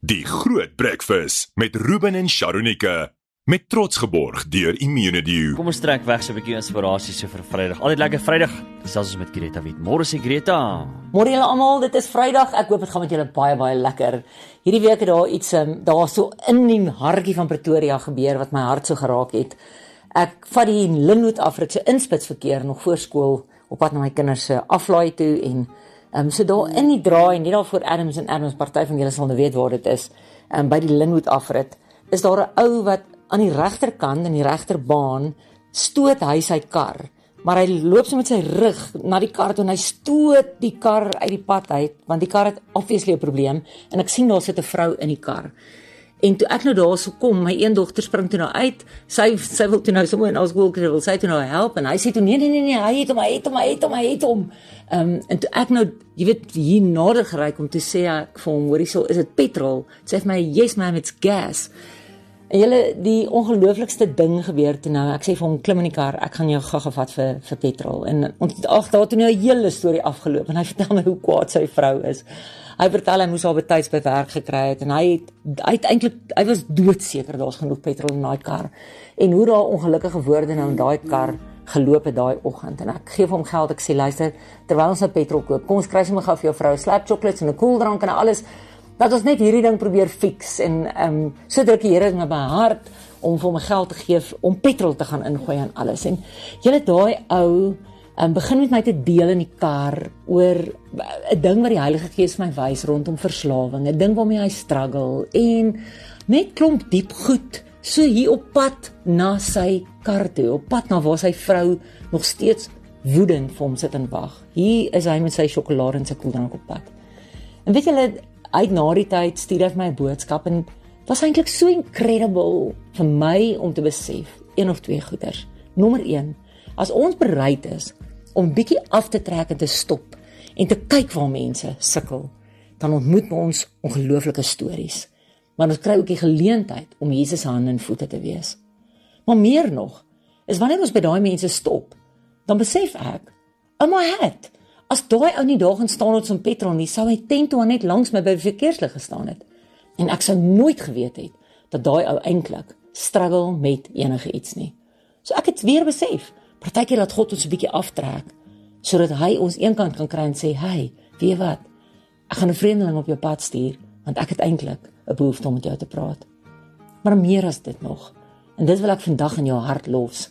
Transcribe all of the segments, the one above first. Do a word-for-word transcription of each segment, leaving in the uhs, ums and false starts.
Die Groot Breakfast met Ruben en Sharonika. Met trots geborg deur Immunedio. Kom ons trek weg so 'n bietjie inspirasie so vir Vrydag. Altyd lekker Vrydag. Gesels ons met Greta Wit. Môre sê Greta. Môre julle almal, dit is Vrydag. Ek hoop dit gaan met julle baie baie lekker. Hierdie week het daar iets um, daar so in die hartjie van Pretoria gebeur wat my hart so geraak het. Ek vat die Linwood Afrikse inspitsverkeer nog voor skool op pad na my kinders se aflaai toe en um, so daar in die draai net daar voor Adams en Adams party van julle sal nou weet waar dit is. Um, by die Linwood afrit is daar 'n ou wat aan die regterkant in die regterbaan stoot hy sy kar, maar hy loop so met sy rug na die kar toe en hy stoot die kar uit die pad uit, want die kar het obviously 'n probleem en ek sien daar sit 'n vrou in die kar. En toe ek nou daar so kom, my een dogter spring toe nou uit, sy sy wil toe nou sommer in ons skool kry, wil sy toe nou help en hy sê toe nee nee nee nee, hy het hom, hy het hom, hy het hom, hy het hom. Ehm um, en toe ek nou, jy weet, hier nader gery om te sê ek vir hom, hoorie, so is dit petrol? Sê vir my, yes ma'am, it's gas. En julle, die ongelooflikste ding gebeur toe nou, ek sê vir hom, klim in die kar, ek gaan jou gaga vat vir, vir petrol. En ons ag, daar het toe nou 'n hele storie afgeloop, en hy vertel my hoe kwaad sy vrou is. Hy vertel hy moes haar betyds by werk gekry het, en hy het, hy het eintlik, hy was doodseker, daar's genoeg petrol in daai kar. En hoe daar ongelukkige woorde nou in daai kar geloop het daai oggend. En ek gee vir hom geld, ek sê, luister, terwyl ons nou petrol koop, kom ons kry sommer gou vir jou vrou 'n slab chocolates en 'n koeldrank en alles, dat ons net hierdie ding probeer fix, en um, so druk die Here in my hart, om vir my geld te gee, om petrol te gaan ingooi en alles, en julle daai ou, um, begin met my te deel in die kar, oor 'n ding wat die Heilige Gees my wys, rondom verslawing, 'n ding waarmee hy struggle, en net klomp diep goed, so hier op pad na sy kar toe, op pad na waar sy vrou nog steeds woedend vir hom sit en wag. Hier is hy met sy sjokolade en sy koeldrank op pad. En weet julle, uit na die tyd stuur hy my 'n boodskap en het was eintlik so incredible vir my om te besef, een of twee goeders. Nommer een, as ons bereid is om bietjie af te trek en te stop en te kyk waar mense sukkel, dan ontmoet ons ongelooflike stories. Maar ons kry ook die geleentheid om Jesus se hande en voete te wees. Maar meer nog, is wanneer ons by daai mense stop, dan besef ek, oh my head, as daai ou nie daar gaan staan het om petrol nie, sou hy tent toe net langs my by die verkeerslig gestaan het. En ek sou nooit geweet het, dat daai ou eintlik struggle met enige iets nie. So ek het weer besef, partykeer laat God ons 'n bietjie aftrek, sodat hy ons eenkant kan kry en sê, hey, weet jy wat, ek gaan 'n vreemdeling op jou pad stuur, want ek het eintlik 'n behoefte om met jou te praat. Maar meer as dit nog, en dit wil ek vandag in jou hart los,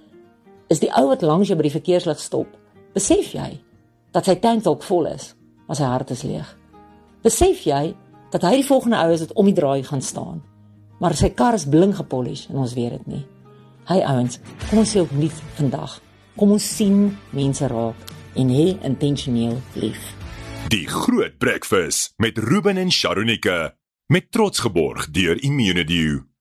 is die ou wat langs jou by die verkeerslig stop, besef jy, dat sy tank dalk vol is, maar sy hart is leeg. Besef jy, dat hy die volgende ou is wat om die draai gaan staan, maar sy kar is blink gepolish, en ons weet dit nie. Hy ouens, kom ons sê ook lief vandag, kom ons sien mense raak, en hê intentioneel lief. Die Groot Breakfast met Ruben en Sharonika. Met trots geborg deur Immunedio.